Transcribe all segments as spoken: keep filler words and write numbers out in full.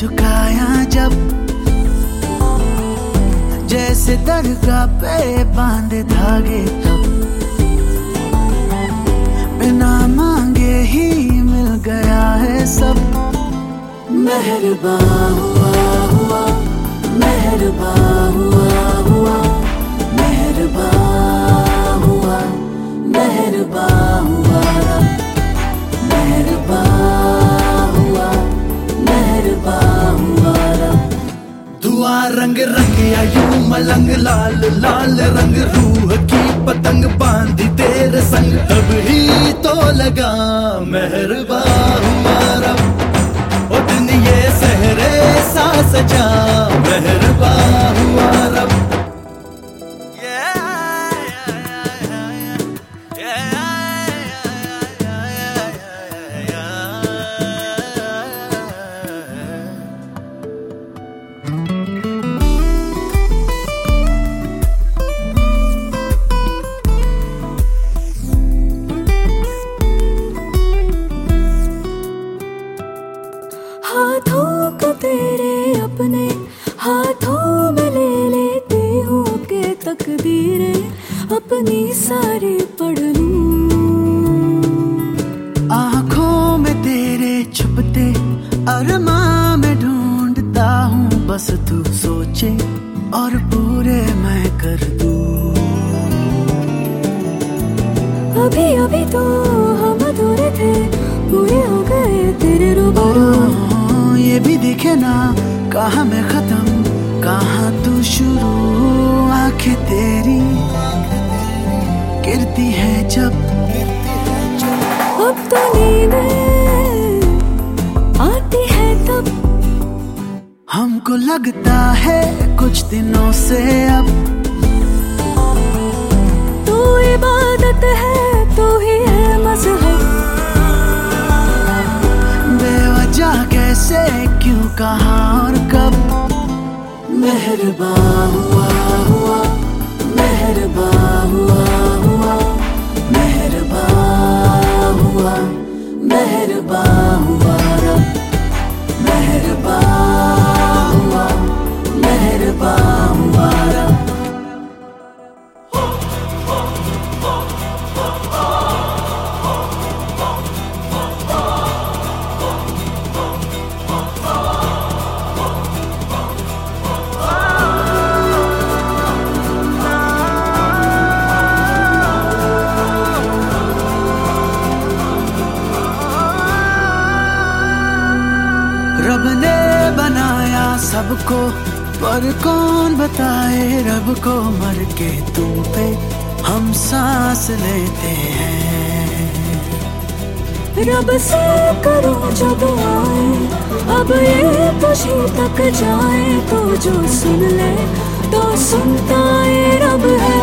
झुकाया जब, जैसे दरगाह पे बांधे धागे तब, बिना मांगे ही मिल गया है सब। मेहरबान हुआ हुआ, मेहरबान हुआ हुआ, मेहरबान हुआ, मेहरबान हुआ, मेहरबान हुआ, मेहरबान हुआ। दुआ रंग रंग यूं मलंग लाल लाल रंग, रूह की पतंग बांधी तेरे संग, तब ही तो लगा मेहरबान हुआ रब। ओ दिन ये सहरे सा सजा, मेहरबान हुआ रब। हाथों को तेरे अपने हाथों में ले लेती हूँ के तकदीरें अपनी सारी पढ़ लूं। आँखों में तेरे छुपते अरमां में ढूंढता हूँ, बस तू सोचे और पूरे मैं कर दूं। अभी अभी तो हम अधूरे थे, पूरे हो गए तेरे रूबरू। ये भी दिखे ना कहाँ मैं खत्म कहाँ तू शुरू, आंखें तेरी गिरती है जब, अब तो नींद आती है तब, हमको लगता है कुछ दिनों से अब। तू इबादत है, तू ही है मज़हब, बेवजह कैसे क्यों कहाँ और कब। मेहरबान हुआ हुआ, मेहरबान हुआ हुआ, मेहरबान हुआ, मेहरबान हुआ रब। मेहरबान हुआ, मेहरबान हुआ रब। रब ने बनाया सबको, पर कौन बताए रब को, मर के तुम पे हम सांस लेते हैं। रब से करूं जो दुआएं, अब ये तुझी तक जाए, तो जो सुन ले तो सुनता ये रब है।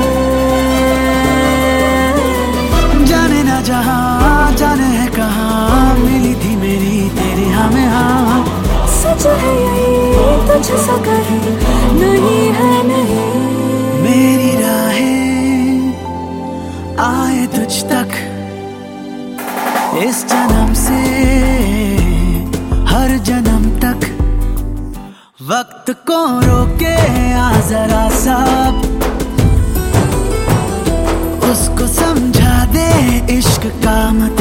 जाने ना जहां जाने है कहाँ, मिली थी मेरी तेरी हमें हाँ। सच है यही तुझ सा कहीं नहीं है नहीं, मेरी राहें आए तुझ तक इस जन्म से हर जन्म तक। वक्त को रोके आ जरा सब, उसको समझा दे इश्क का मतलब।